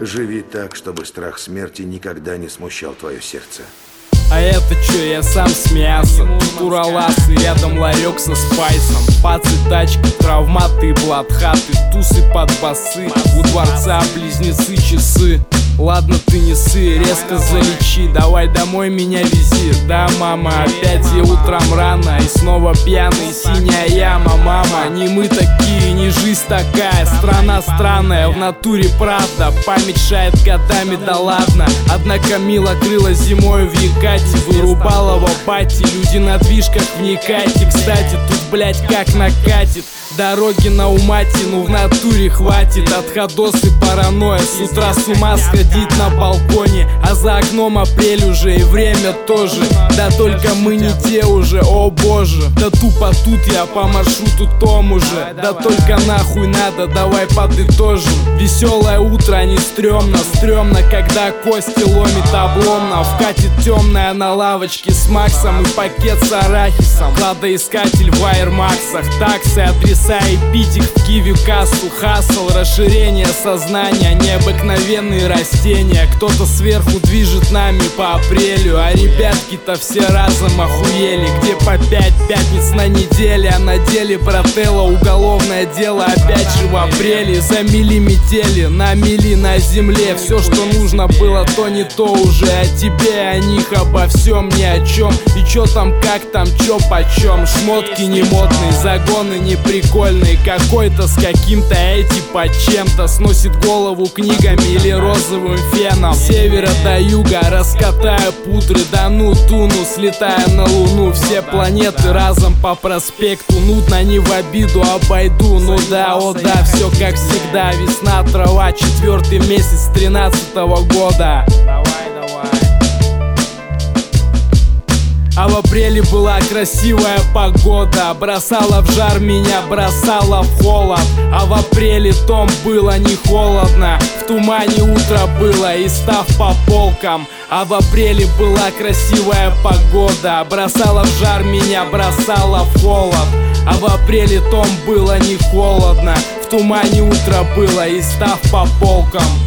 Живи так, чтобы страх смерти никогда не смущал твое сердце. А это чё, я сам с мясом. Туралас и рядом ларек со спайсом. Пацы, тачки, травматы, блатхаты, тусы под басы. У дворца близнецы, часы. Ладно, ты не ссы, резко залечи. Давай домой меня вези. Да, мама, опять я утром рано. И снова пьяный, синяя яма. Мама, не мы такие, не жизнь такая. Страна странная, в натуре правда. Память шает годами, да ладно. Однако мило крыло зимой в Якате. Вырубала в апате, люди на движках, вникайте. Кстати, тут, блять, как накатит. Дороги на умате, ну в натуре хватит. Отходос и паранойя, с утра с ума сходить на балконе. А за окном апрель уже и время тоже. Да только мы не те уже, о боже. Да тупо тут я по маршруту тому же. Да только нахуй надо, давай подытожим. Веселое утро, не стрёмно. Стрёмно, когда кости ломит обломно. Вкатит темная на лавочке с Максом и пакет с арахисом. Кладоискатель в аэрмаксах, таксы, адреса и питик в киви кассу. Хасл, расширение сознания, необыкновенные растения. Кто-то сверху движет нами по апрелю, а ребятки-то все разом охуели. Где по 5 пятниц на неделе, а на деле брателло уголовное дело. Опять же в апреле замели метели, намели на земле. Все, что нужно было, то не то уже. О тебе, о них, обо всем, ни о чем. И чё там, как там, чё почем. Шмотки не модные, загоны не прикольные. Какой-то с каким-то, эти под чем-то. Сносит голову книгами или розовым феном. С севера до юга раскатаю пудры. Да ну туну, слетая на луну. Все планеты разом по проспекту. Нудно, не в обиду, обойду. Ну да, о да, все как всегда. Весна, трава, 4-й месяц 13-го года. А в апреле была красивая погода. Бросала в жар меня, бросала в холод. А в апреле том было не холодно. В тумане утро было и став по полкам. А в апреле была красивая погода. Бросала в жар меня, бросала в холод. А в апреле том было не холодно. В тумане утро было и став по полкам.